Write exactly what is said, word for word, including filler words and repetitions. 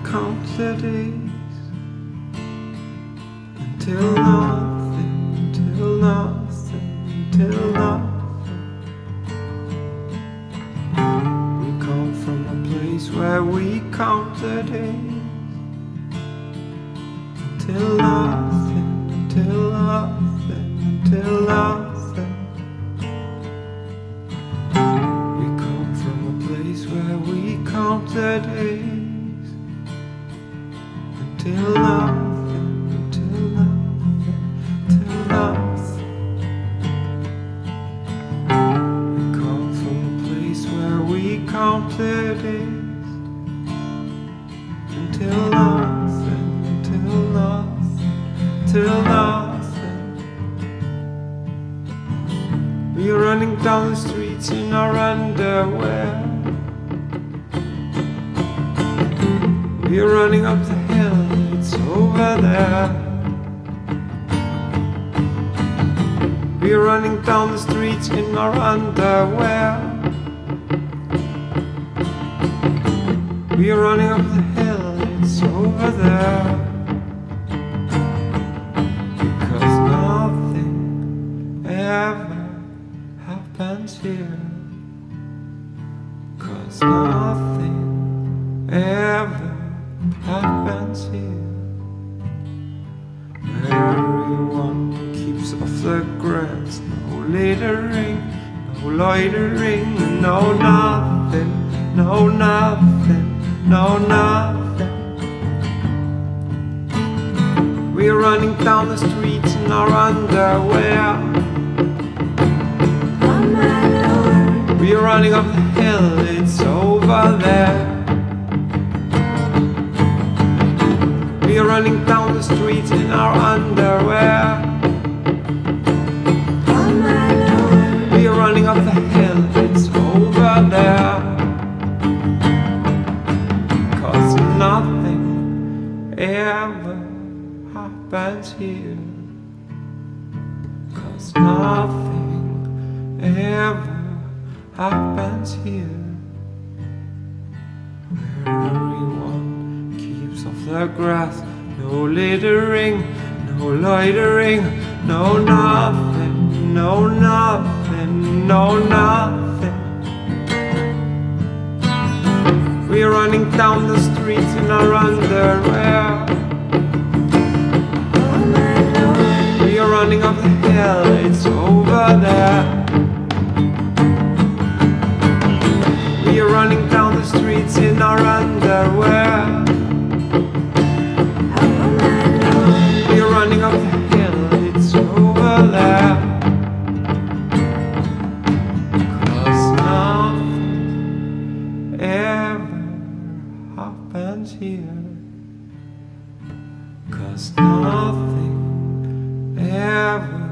count the days until nothing, till nothing, till nothing. We come from a place where we count the days until nothing, until nothing, until nothing. We come from a place where we count the days until nothing, until nothing, until nothing. We come from a place where we count the days until nothing, until nothing, until nothing. We're running down the streets in our underwear. We're running up the hill, it's over there. We're running down the streets in our underwear. We're running up the hill, it's over there. Because nothing ever happens here. Cause nothing ever happens here. Everyone keeps off the grass. No littering, no loitering, no nothing, no nothing, no nothing. We're running down the streets in our underwear. We're running up the hill, it's over there. We're running down the streets in our underwear. We're running up the hill, it's over there. Cause nothing ever happens here. Cause nothing ever happens here. Where everyone keeps off the grass. No littering, no loitering, no nothing, no nothing, no nothing. We're running down the streets in our underwear. We're running up the hill, it's over there. We're running down the streets in our underwear. We're running up the hill, it's over there. Cause nothing ever happens here. Cause nothing ever